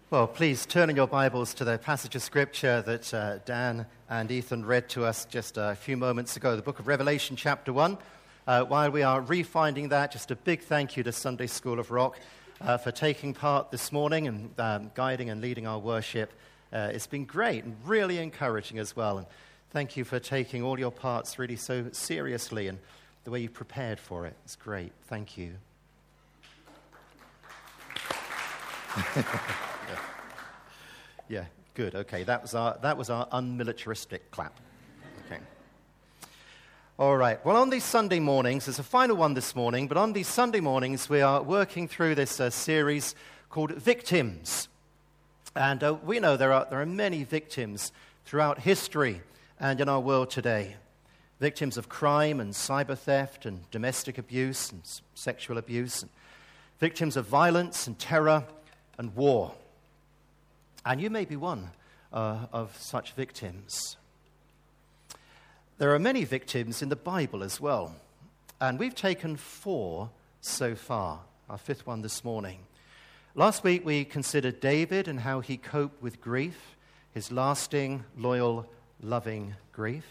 Well, please turn in your Bibles to the passage of Scripture that Dan and Ethan read to us just a few moments ago, the book of Revelation, chapter 1. While we are refinding that, just a big thank you to Sunday School of Rock for taking part this morning and guiding and leading our worship. It's been great and really encouraging as well. And thank you for taking all your parts really so seriously and the way you prepared for it. It's great. Thank you. Yeah, good. Okay, that was our unmilitaristic clap. Okay. All right. Well, on these Sunday mornings, there's a final one this morning, but on these Sunday mornings, we are working through this series called Victims. And we know there are many victims throughout history and in our world today. Victims of crime and cyber theft and domestic abuse and sexual abuse. And victims of violence and terror and war. And you may be one of such victims. There are many victims in the Bible as well. And we've taken 4 so far, our 5th one this morning. Last week we considered David and how he coped with grief, his lasting, loyal, loving grief.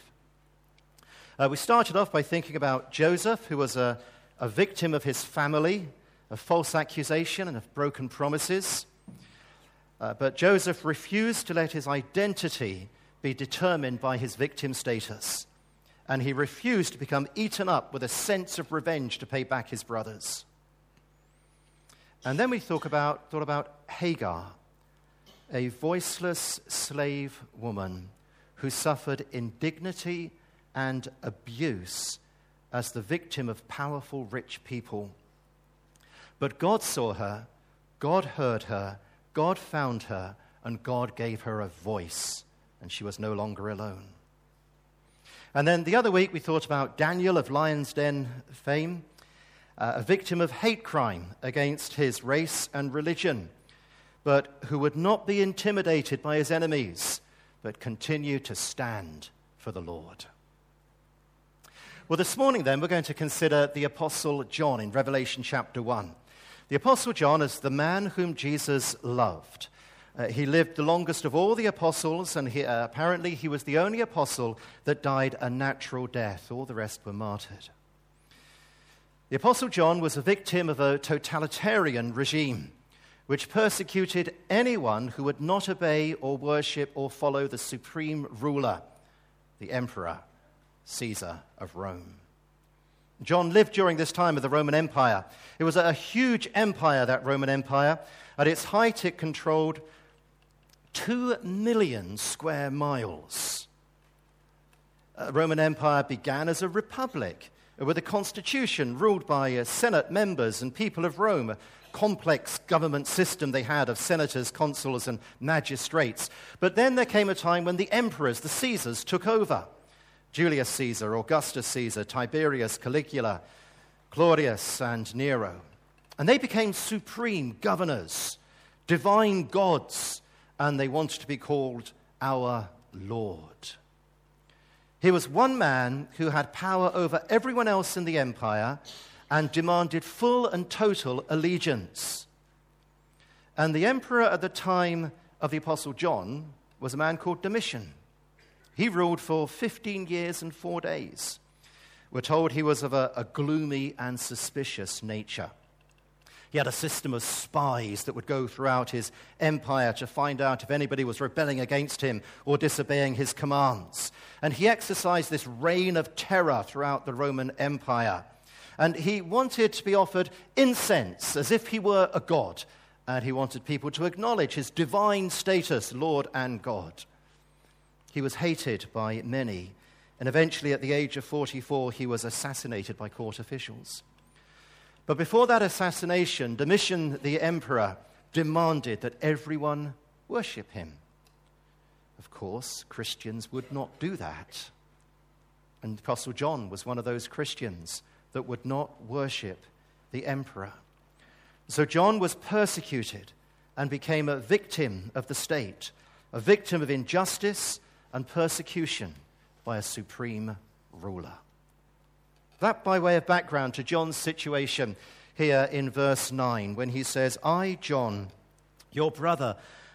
We started off by thinking about Joseph, who was a victim of his family, of false accusation and of broken promises. But Joseph refused to let his identity be determined by his victim status. And he refused to become eaten up with a sense of revenge to pay back his brothers. And then we thought about Hagar, a voiceless slave woman who suffered indignity and abuse as the victim of powerful, rich people. But God saw her, God heard her, God found her, and God gave her a voice, and she was no longer alone. And then the other week we thought about Daniel of Lion's Den fame, a victim of hate crime against his race and religion, but who would not be intimidated by his enemies, but continue to stand for the Lord. Well, this morning then we're going to consider the Apostle John in Revelation chapter 1. The Apostle John is the man whom Jesus loved. He lived the longest of all the apostles, and apparently he was the only apostle that died a natural death. All the rest were martyred. The Apostle John was a victim of a totalitarian regime which persecuted anyone who would not obey or worship or follow the supreme ruler, the Emperor, Caesar of Rome. John lived during this time of the Roman Empire. It was a huge empire, that Roman Empire. At its height, it controlled 2 million square miles. The Roman Empire began as a republic with a constitution ruled by Senate members and people of Rome, a complex government system they had of senators, consuls, and magistrates. But then there came a time when the emperors, the Caesars, took over. Julius Caesar, Augustus Caesar, Tiberius, Caligula, Claudius, and Nero. And they became supreme governors, divine gods, and they wanted to be called our Lord. He was one man who had power over everyone else in the empire and demanded full and total allegiance. And the emperor at the time of the Apostle John was a man called Domitian. He ruled for 15 years and 4 days. We're told he was of a gloomy and suspicious nature. He had a system of spies that would go throughout his empire to find out if anybody was rebelling against him or disobeying his commands. And he exercised this reign of terror throughout the Roman Empire. And he wanted to be offered incense as if he were a god. And he wanted people to acknowledge his divine status, Lord and God. He was hated by many, and eventually at the age of 44, he was assassinated by court officials. But before that assassination, Domitian, the emperor, demanded that everyone worship him. Of course, Christians would not do that. And the Apostle John was one of those Christians that would not worship the emperor. So John was persecuted and became a victim of the state, a victim of injustice and persecution by a supreme ruler. That by way of background to John's situation here in verse 9, when he says, I, John, your brother,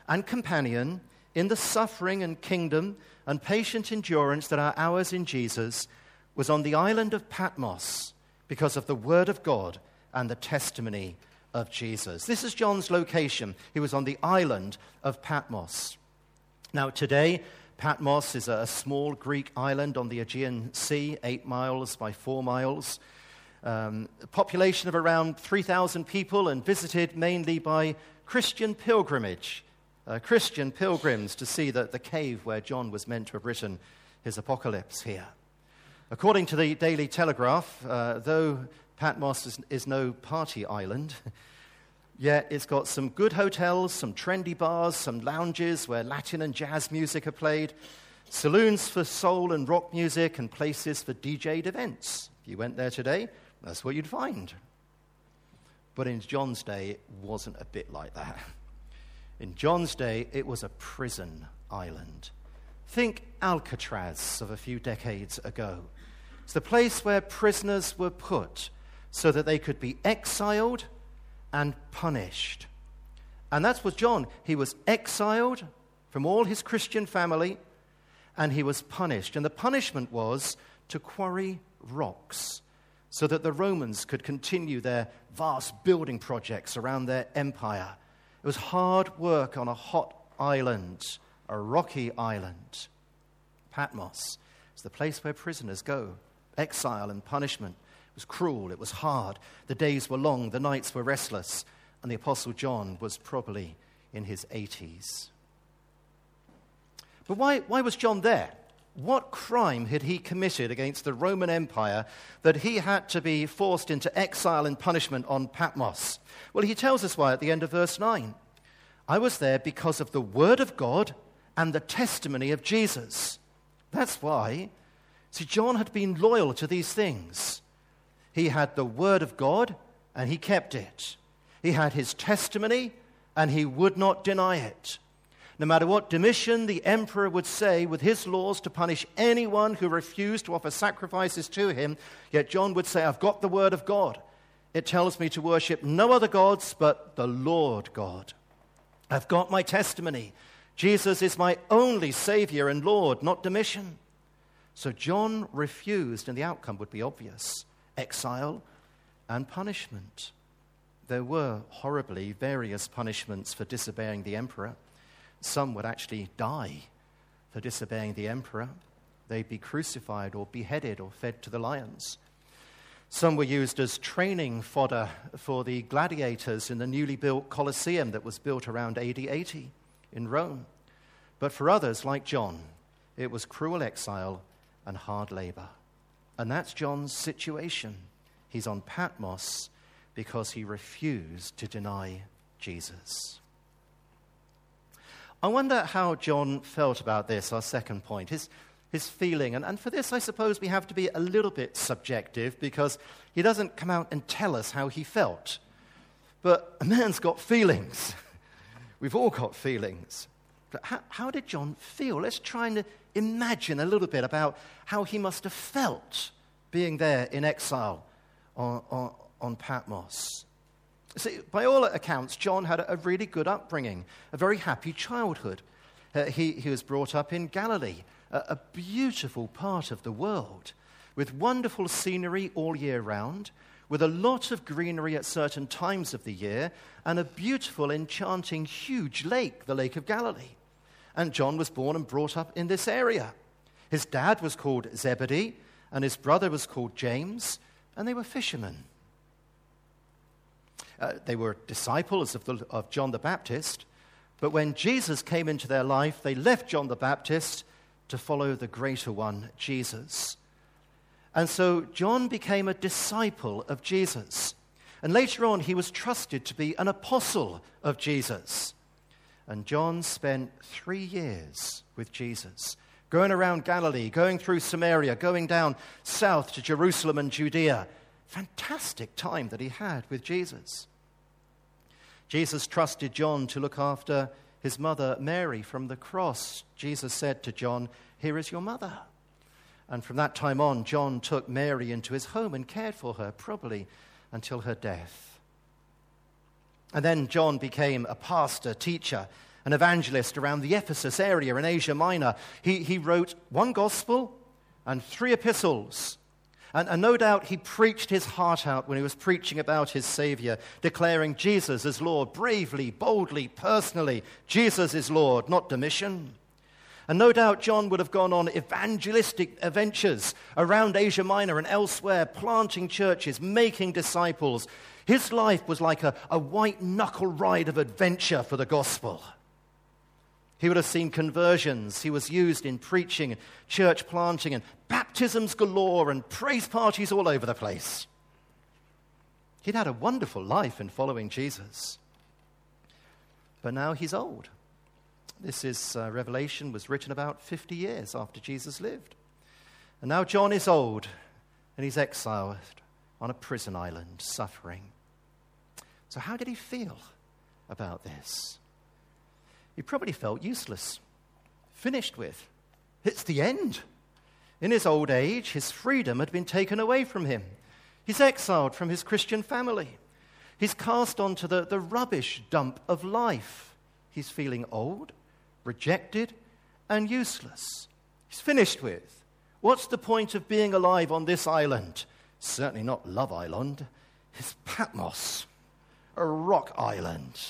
and companion in the suffering and kingdom and patient endurance that are ours in Jesus, was on the island of Patmos because of the word of God and the testimony of Jesus. This is John's location. He was on the island of Patmos. Now, today, Patmos is a small Greek island on the Aegean Sea, 8 miles by 4 miles. A population of around 3,000 people and visited mainly by Christian pilgrims to see the cave where John was meant to have written his apocalypse here. According to the Daily Telegraph, though Patmos is no party island, yet it's got some good hotels, some trendy bars, some lounges where Latin and jazz music are played, saloons for soul and rock music, and places for DJ'd events. If you went there today, that's what you'd find. But in John's day, it wasn't a bit like that. In John's day, it was a prison island. Think Alcatraz of a few decades ago. It's the place where prisoners were put so that they could be exiled and punished. And that's what John, he was exiled from all his Christian family, and he was punished. And the punishment was to quarry rocks so that the Romans could continue their vast building projects around their empire. It was hard work on a hot island, a rocky island. Patmos is the place where prisoners go. Exile and punishment. It was cruel, it was hard. The days were long, the nights were restless, and the Apostle John was probably in his 80s. But why was John there? What crime had he committed against the Roman Empire that he had to be forced into exile and punishment on Patmos? Well, he tells us why at the end of verse 9. I was there because of the word of God and the testimony of Jesus. That's why. See, John had been loyal to these things. He had the word of God and he kept it. He had his testimony and he would not deny it. No matter what Domitian, the emperor, would say with his laws to punish anyone who refused to offer sacrifices to him, yet John would say, I've got the word of God. It tells me to worship no other gods but the Lord God. I've got my testimony. Jesus is my only Savior and Lord, not Domitian. So John refused, and the outcome would be obvious: exile and punishment. There were horribly various punishments for disobeying the emperor. Some would actually die for disobeying the emperor. They'd be crucified or beheaded or fed to the lions. Some were used as training fodder for the gladiators in the newly built Colosseum that was built around AD 80 in Rome. But for others, like John, it was cruel exile and hard labor. And that's John's situation. He's on Patmos because he refused to deny Jesus. I wonder how John felt about this, our second point, his feeling. And for this, I suppose we have to be a little bit subjective because he doesn't come out and tell us how he felt. But a man's got feelings. We've all got feelings. But how did John feel? Let's try and imagine a little bit about how he must have felt being there in exile on Patmos. See, by all accounts, John had a really good upbringing, a very happy childhood. He was brought up in Galilee, a beautiful part of the world, with wonderful scenery all year round, with a lot of greenery at certain times of the year, and a beautiful, enchanting, huge lake, the Lake of Galilee. And John was born and brought up in this area. His dad was called Zebedee, and his brother was called James, and they were fishermen. They were disciples of John the Baptist, but when Jesus came into their life, they left John the Baptist to follow the greater one, Jesus. And so John became a disciple of Jesus. And later on, he was trusted to be an apostle of Jesus. And John spent 3 years with Jesus, going around Galilee, going through Samaria, going down south to Jerusalem and Judea. Fantastic time that he had with Jesus. Jesus trusted John to look after his mother Mary from the cross. Jesus said to John, "Here is your mother." And from that time on, John took Mary into his home and cared for her, probably until her death. And then John became a pastor, teacher, an evangelist around the Ephesus area in Asia Minor. He wrote 1 gospel and 3 epistles. And no doubt he preached his heart out when he was preaching about his Savior, declaring Jesus as Lord, bravely, boldly, personally. Jesus is Lord, not Domitian. And no doubt John would have gone on evangelistic adventures around Asia Minor and elsewhere, planting churches, making disciples. His life was like a white-knuckle ride of adventure for the gospel. He would have seen conversions. He was used in preaching, church planting, and baptisms galore, and praise parties all over the place. He'd had a wonderful life in following Jesus. But now he's old. This Revelation was written about 50 years after Jesus lived. And now John is old, and he's exiled on a prison island, suffering. So how did he feel about this? He probably felt useless, finished with. It's the end. In his old age, his freedom had been taken away from him. He's exiled from his Christian family. He's cast onto the rubbish dump of life. He's feeling old, rejected, and useless. He's finished with. What's the point of being alive on this island? Certainly not Love Island. It's Patmos, a rock island.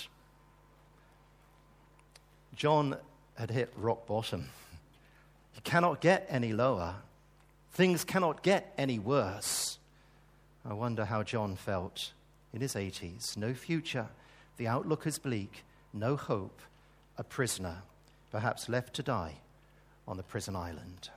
John had hit rock bottom. He cannot get any lower. Things cannot get any worse. I wonder how John felt in his 80s. No future. The outlook is bleak. No hope. A prisoner, perhaps left to die on the prison island.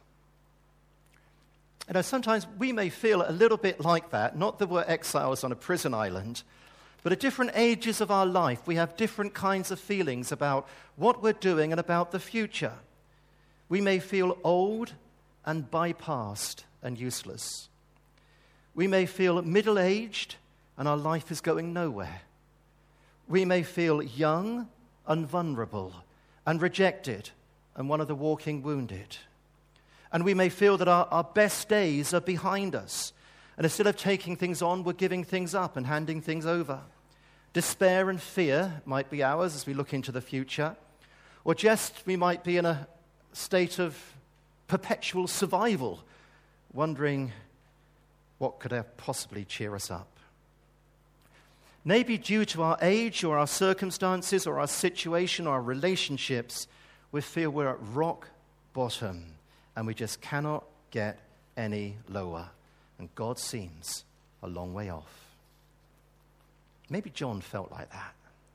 Sometimes we may feel a little bit like that, not that we're exiles on a prison island, but at different ages of our life, we have different kinds of feelings about what we're doing and about the future. We may feel old and bypassed and useless. We may feel middle-aged and our life is going nowhere. We may feel young and vulnerable and rejected and one of the walking wounded. And we may feel that our best days are behind us. And instead of taking things on, we're giving things up and handing things over. Despair and fear might be ours as we look into the future. Or just we might be in a state of perpetual survival, wondering what could possibly cheer us up. Maybe due to our age or our circumstances or our situation or our relationships, we feel we're at rock bottom and we just cannot get any lower. And God seems a long way off. Maybe John felt like that.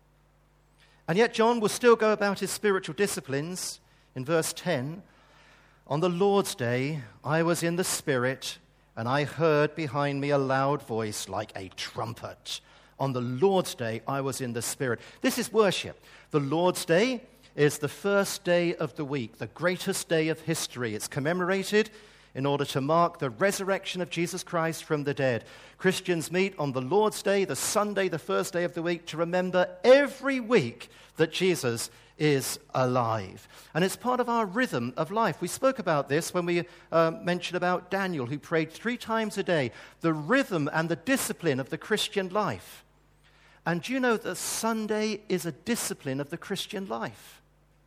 And yet John will still go about his spiritual disciplines. In verse 10, on the Lord's day, I was in the Spirit, and I heard behind me a loud voice like a trumpet. On the Lord's day, I was in the Spirit. This is worship. The Lord's day is the first day of the week, the greatest day of history. It's commemorated in order to mark the resurrection of Jesus Christ from the dead. Christians meet on the Lord's Day, the Sunday, the first day of the week, to remember every week that Jesus is alive. And it's part of our rhythm of life. We spoke about this when we mentioned about Daniel, who prayed 3 times a day, the rhythm and the discipline of the Christian life. And do you know that Sunday is a discipline of the Christian life?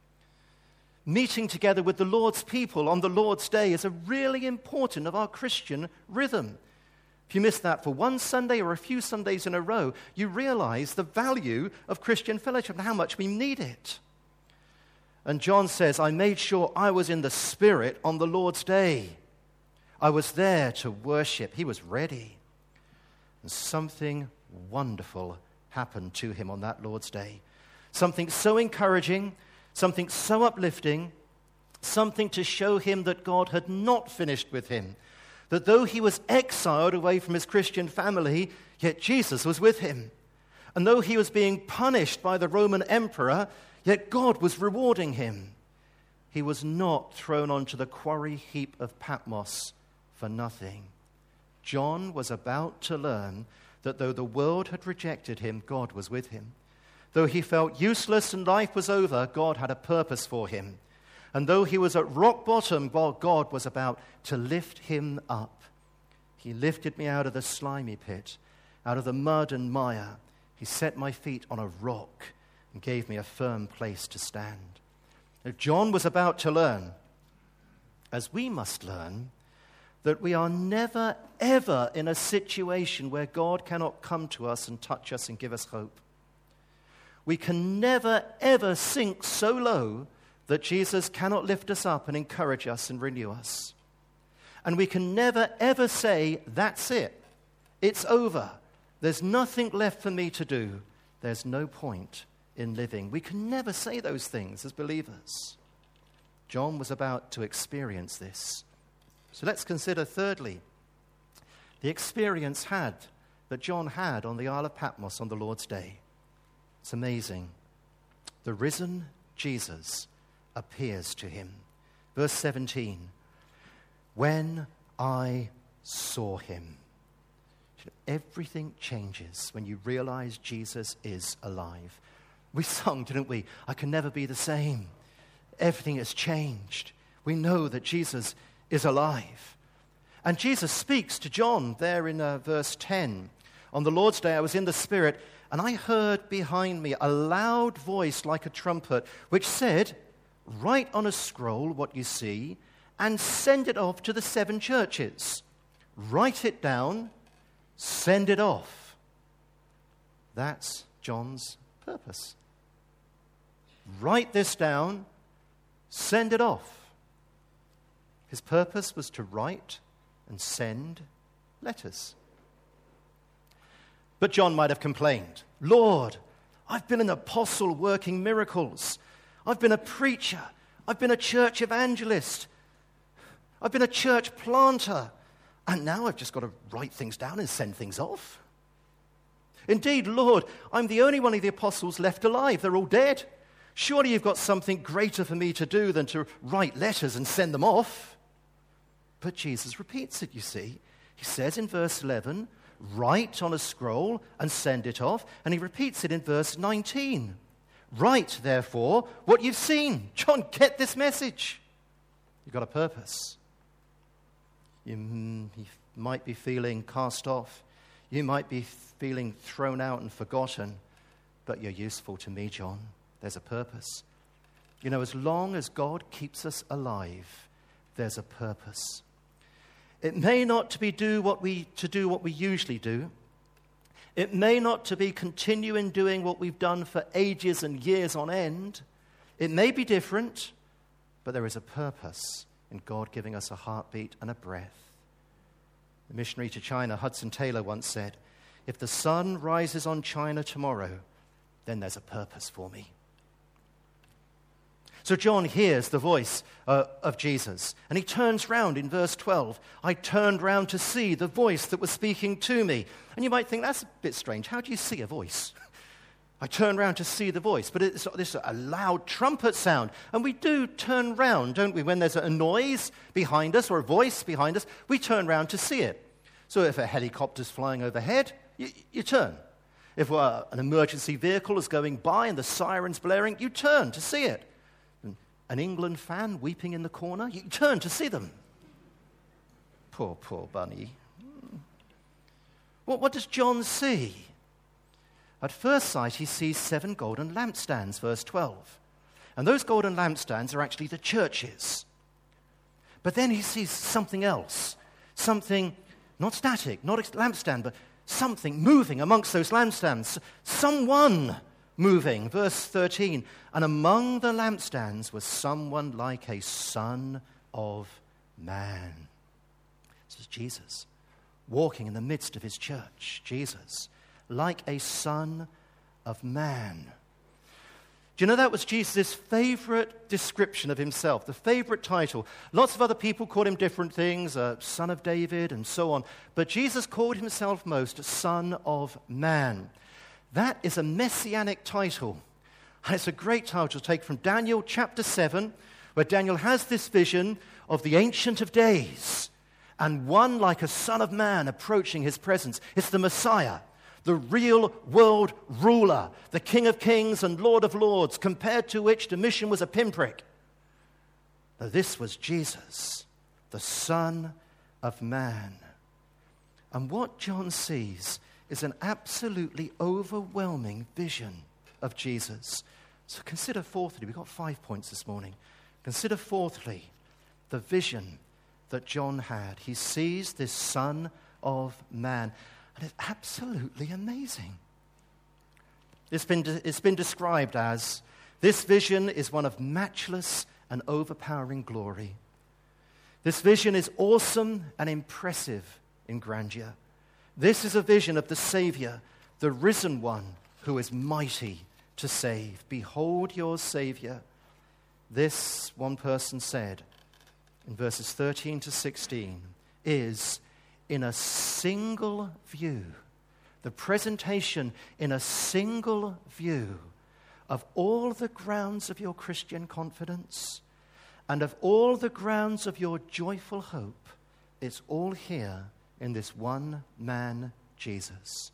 Meeting together with the Lord's people on the Lord's Day is a really important of our Christian rhythm. If you miss that for one Sunday or a few Sundays in a row, you realize the value of Christian fellowship and how much we need it. And John says, I made sure I was in the Spirit on the Lord's Day. I was there to worship. He was ready. And something wonderful happened to him on that Lord's Day. Something so encouraging, something so uplifting, something to show him that God had not finished with him. That though he was exiled away from his Christian family, yet Jesus was with him. And though he was being punished by the Roman emperor, yet God was rewarding him. He was not thrown onto the quarry heap of Patmos for nothing. John was about to learn that though the world had rejected him, God was with him. Though he felt useless and life was over, God had a purpose for him. And though he was at rock bottom, God was about to lift him up. He lifted me out of the slimy pit, out of the mud and mire. He set my feet on a rock, and gave me a firm place to stand. Now, John was about to learn, as we must learn, that we are never, ever in a situation where God cannot come to us and touch us and give us hope. We can never, ever sink so low that Jesus cannot lift us up and encourage us and renew us. And we can never, ever say, that's it. It's over. There's nothing left for me to do. There's no point in living. We can never say those things as believers. John was about to experience this. So let's consider, thirdly, the experience that John had on the Isle of Patmos on the Lord's Day. It's amazing. The risen Jesus appears to him. Verse 17, when I saw him. Everything changes when you realize Jesus is alive. We sung, didn't we? I can never be the same. Everything has changed. We know that Jesus is alive. And Jesus speaks to John there in verse 10. On the Lord's Day I was in the Spirit, and I heard behind me a loud voice like a trumpet, which said, write on a scroll what you see, and send it off to the 7 churches. Write it down, send it off. That's John's purpose. Write this down, send it off. His purpose was to write and send letters. But John might have complained, Lord, I've been an apostle working miracles. I've been a preacher. I've been a church evangelist. I've been a church planter. And now I've just got to write things down and send things off. Indeed, Lord, I'm the only one of the apostles left alive. They're all dead. Surely you've got something greater for me to do than to write letters and send them off. But Jesus repeats it, you see. He says in verse 11, write on a scroll and send it off. And he repeats it in verse 19. Write, therefore, what you've seen. John, get this message. You've got a purpose. You might be feeling cast off. You might be feeling thrown out and forgotten. But you're useful to me, John. There's a purpose. You know, as long as God keeps us alive, there's a purpose. It may not to do what we usually do. It may not to be continuing doing what we've done for ages and years on end. It may be different, but there is a purpose in God giving us a heartbeat and a breath. The missionary to China, Hudson Taylor, once said, if the sun rises on China tomorrow, then there's a purpose for me. So John hears the voice of Jesus, and he turns round in verse 12. I turned round to see the voice that was speaking to me. And you might think, that's a bit strange. How do you see a voice? I turned round to see the voice, but it's a loud trumpet sound. And we do turn round, don't we? When there's a noise behind us or a voice behind us, we turn round to see it. So if a helicopter's flying overhead, you turn. If an emergency vehicle is going by and the siren's blaring, you turn to see it. An England fan weeping in the corner, you turn to see them. Poor bunny. What does John see? At first sight, he sees 7 golden lampstands, verse 12. And those golden lampstands are actually the churches. But then he sees something else. Something not static, not a lampstand, but something moving amongst those lampstands. Someone moving. Verse 13, and among the lampstands was someone like a son of man. This is Jesus, walking in the midst of his church. Jesus, like a son of man. Do you know that was Jesus' favorite description of himself, the favorite title? Lots of other people called him different things, son of David and so on. But Jesus called himself most son of man. That is a messianic title. And it's a great title to take from Daniel chapter 7, where Daniel has this vision of the Ancient of Days and one like a son of man approaching his presence. It's the Messiah, the real world ruler, the King of Kings and Lord of Lords, compared to which Domitian was a pinprick. Now, this was Jesus, the Son of Man. And what John sees is an absolutely overwhelming vision. of Jesus. So consider fourthly, we've got 5 points this morning. Consider fourthly the vision that John had. He sees this Son of Man, and it's absolutely amazing. It's been described as, this vision is one of matchless and overpowering glory. This vision is awesome and impressive in grandeur. This is a vision of the Savior, the risen one who is mighty to save. Behold your Savior. This, one person said in verses 13 to 16, is in a single view, the presentation in a single view of all the grounds of your Christian confidence and of all the grounds of your joyful hope. It's all here in this one man, Jesus.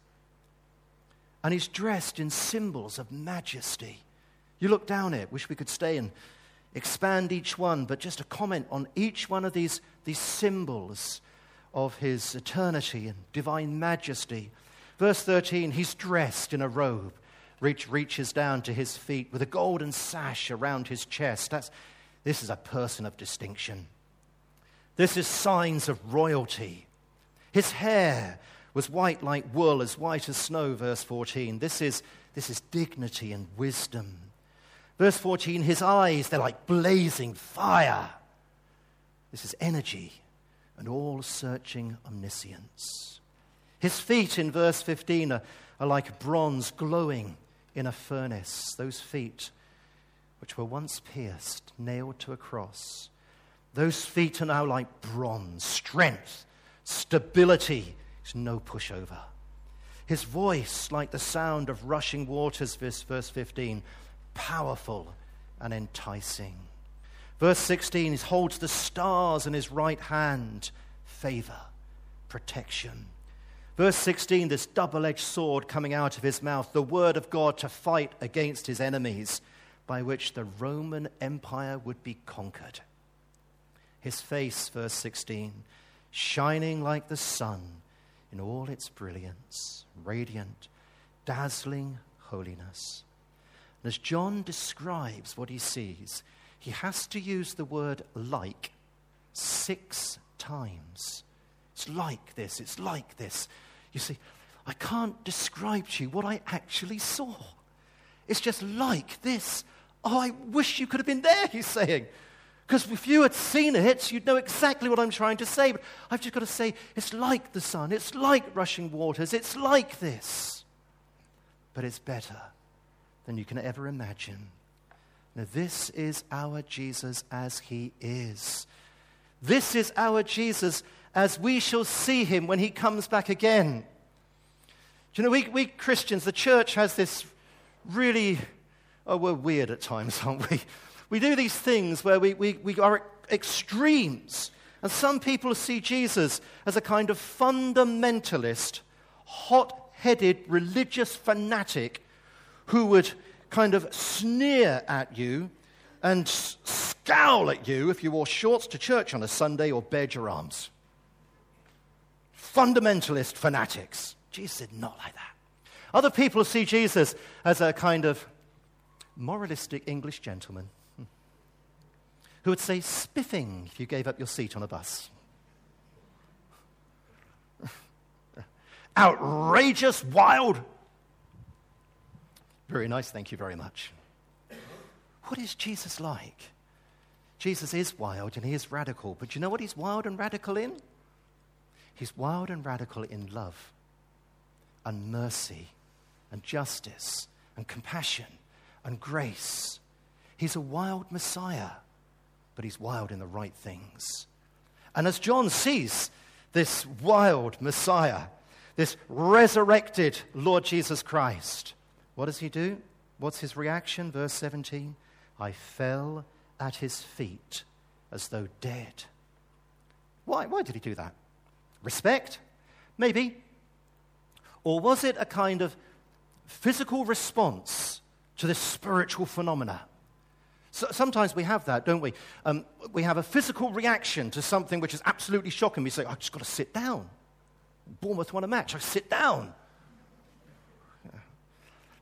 And he's dressed in symbols of majesty. You look down it, wish we could stay and expand each one, but just a comment on each one of these symbols of his eternity and divine majesty. Verse 13, he's dressed in a robe, reaches down to his feet with a golden sash around his chest. This is a person of distinction. This is signs of royalty. His hair was white like wool, as white as snow, verse 14. This is dignity and wisdom. Verse 14, his eyes, they're like blazing fire. This is energy and all-searching omniscience. His feet, in verse 15, are like bronze glowing in a furnace. Those feet which were once pierced, nailed to a cross. Those feet are now like bronze, strength, stability. There's no pushover. His voice, like the sound of rushing waters, verse 15, powerful and enticing. Verse 16, he holds the stars in his right hand, favor, protection. Verse 16, this double-edged sword coming out of his mouth, the word of God to fight against his enemies, by which the Roman Empire would be conquered. His face, verse 16, shining like the sun in all its brilliance, radiant, dazzling holiness. And as John describes what he sees, he has to use the word like 6 times. It's like this, it's like this. You see, I can't describe to you what I actually saw. It's just like this. Oh, I wish you could have been there, he's saying. Because if you had seen it, you'd know exactly what I'm trying to say. But I've just got to say, it's like the sun. It's like rushing waters. It's like this. But it's better than you can ever imagine. Now, this is our Jesus as he is. This is our Jesus as we shall see him when he comes back again. Do you know, we Christians, the church has this really... Oh, we're weird at times, aren't we? We do these things where we are extremes. And some people see Jesus as a kind of fundamentalist, hot-headed religious fanatic who would kind of sneer at you and scowl at you if you wore shorts to church on a Sunday or bared your arms. Fundamentalist fanatics. Jesus said, not like that. Other people see Jesus as a kind of moralistic English gentleman who would say spiffing if you gave up your seat on a bus. Outrageous, wild. Very nice, thank you very much. What is Jesus like? Jesus is wild and he is radical, but do you know what he's wild and radical in? He's wild and radical in love and mercy and justice and compassion and grace. He's a wild Messiah, but he's wild in the right things. And as John sees this wild Messiah, this resurrected Lord Jesus Christ, what does he do? What's his reaction? Verse 17, I fell at his feet as though dead. Why did he do that? Respect? Maybe. Or was it a kind of physical response to this spiritual phenomena? So sometimes we have that, don't we? We have a physical reaction to something which is absolutely shocking. We say, I've just got to sit down. Bournemouth won a match. I sit down.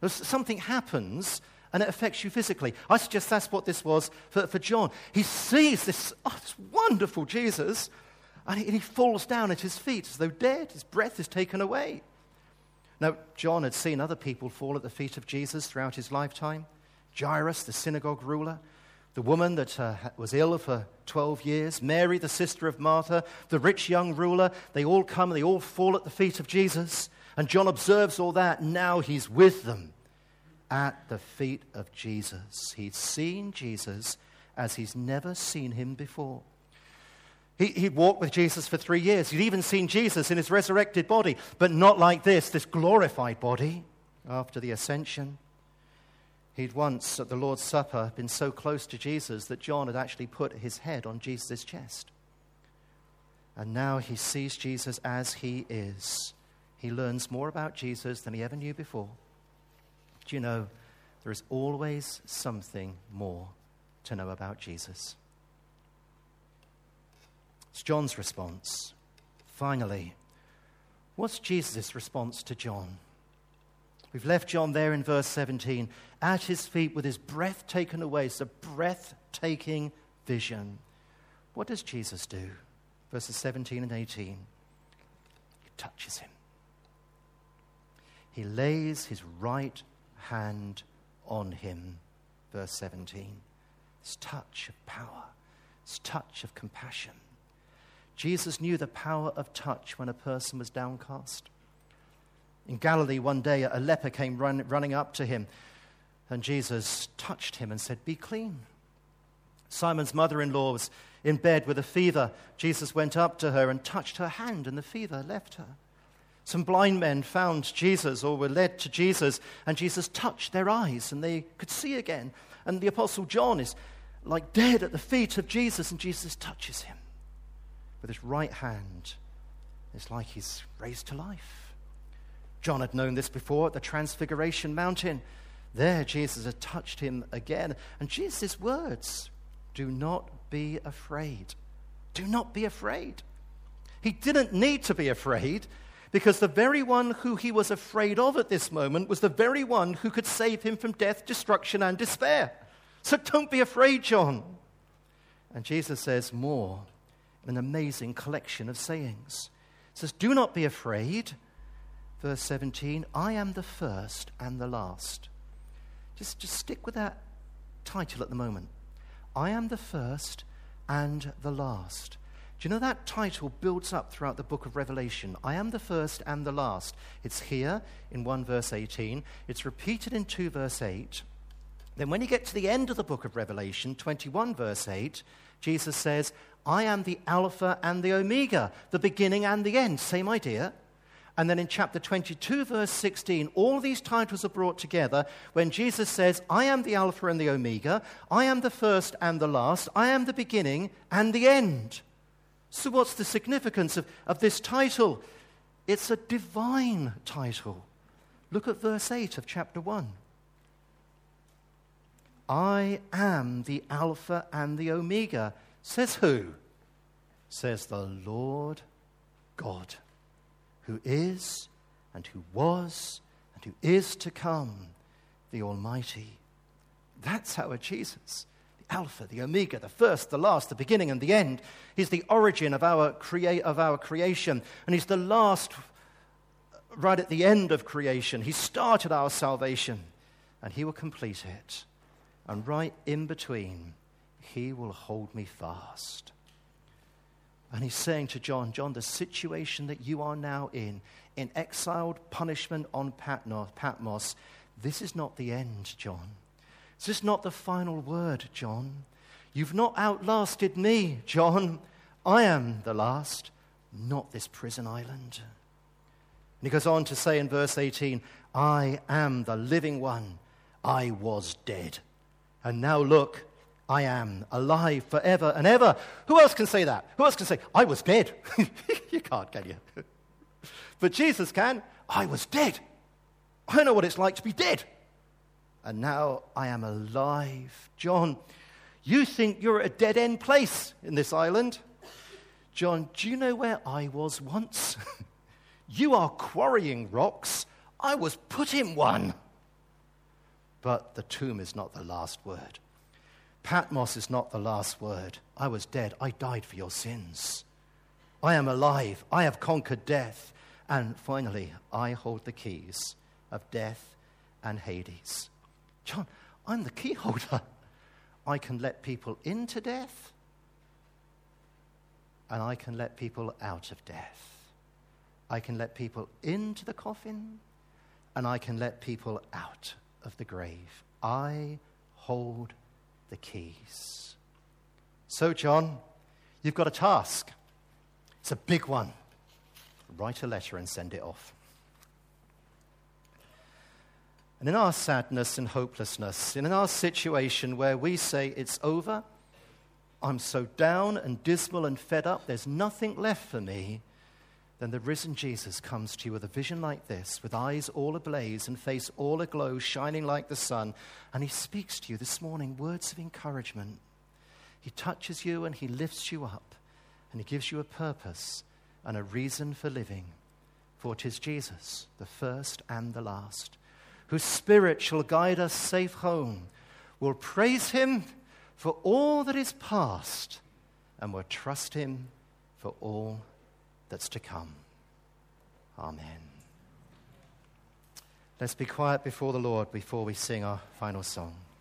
Something happens and it affects you physically. I suggest that's what this was for John. He sees this wonderful Jesus, and he falls down at his feet as though dead. His breath is taken away. Now, John had seen other people fall at the feet of Jesus throughout his lifetime. Jairus, the synagogue ruler, the woman that was ill for 12 years, Mary, the sister of Martha, the rich young ruler. They all come and they all fall at the feet of Jesus. And John observes all that, and now he's with them at the feet of Jesus. He'd seen Jesus as he's never seen him before. He'd walked with Jesus for 3 years. He'd even seen Jesus in his resurrected body, but not like this glorified body after the ascension. He'd once, at the Lord's Supper, been so close to Jesus that John had actually put his head on Jesus' chest. And now he sees Jesus as he is. He learns more about Jesus than he ever knew before. Do you know, there is always something more to know about Jesus. It's John's response. Finally, what's Jesus' response to John? We've left John there in verse 17, at his feet with his breath taken away. It's a breathtaking vision. What does Jesus do? Verses 17 and 18. He touches him. He lays his right hand on him. Verse 17. This touch of power, this touch of compassion. Jesus knew the power of touch when a person was downcast. In Galilee one day, a leper came running up to him, and Jesus touched him and said, "Be clean." Simon's mother-in-law was in bed with a fever. Jesus went up to her and touched her hand, and the fever left her. Some blind men found Jesus or were led to Jesus, and Jesus touched their eyes, and they could see again. And the Apostle John is like dead at the feet of Jesus, and Jesus touches him with his right hand. It's like he's raised to life. John had known this before at the Transfiguration Mountain. There, Jesus had touched him again. And Jesus' words, do not be afraid. Do not be afraid. He didn't need to be afraid, because the very one who he was afraid of at this moment was the very one who could save him from death, destruction, and despair. So don't be afraid, John. And Jesus says more, an amazing collection of sayings. He says, do not be afraid. Verse 17, I am the first and the last. Just stick with that title at the moment. I am the first and the last. Do you know that title builds up throughout the book of Revelation? I am the first and the last. It's here in 1 verse 18. It's repeated in 2 verse 8. Then when you get to the end of the book of Revelation, 21 verse 8, Jesus says, I am the Alpha and the Omega, the beginning and the end. Same idea. And then in chapter 22, verse 16, all these titles are brought together when Jesus says, I am the Alpha and the Omega, I am the first and the last, I am the beginning and the end. So what's the significance of this title? It's a divine title. Look at verse 8 of chapter 1. I am the Alpha and the Omega. Says who? Says the Lord God, who is and who was and who is to come, the Almighty. That's our Jesus. The Alpha, the Omega, the first, the last, the beginning and the end. He's the origin of our creation, and he's the last right at the end of creation. He started our salvation, and he will complete it. And right in between, he will hold me fast. And he's saying to John, the situation that you are now in exiled punishment on Patmos, this is not the end, John. This is not the final word, John. You've not outlasted me, John. I am the last, not this prison island. And he goes on to say in verse 18, I am the living one. I was dead. And now look, I am alive forever and ever. Who else can say that? Who else can say, I was dead? You can't, can you? But Jesus can. I was dead. I know what it's like to be dead. And now I am alive. John, you think you're at a dead-end place in this island. John, do you know where I was once? You are quarrying rocks. I was put in one. But the tomb is not the last word. Patmos is not the last word. I was dead. I died for your sins. I am alive. I have conquered death. And finally, I hold the keys of death and Hades. John, I'm the key holder. I can let people into death, and I can let people out of death. I can let people into the coffin, and I can let people out of the grave. I hold the keys. So, John, you've got a task. It's a big one. Write a letter and send it off. And in our sadness and hopelessness, in our situation where we say it's over, I'm so down and dismal and fed up, there's nothing left for me, then the risen Jesus comes to you with a vision like this, with eyes all ablaze and face all aglow, shining like the sun, and he speaks to you this morning words of encouragement. He touches you and he lifts you up, and he gives you a purpose and a reason for living. For 'tis Jesus, the first and the last, whose spirit shall guide us safe home. We'll praise him for all that is past, and we'll trust him for all that's to come. Amen. Let's be quiet before the Lord before we sing our final song.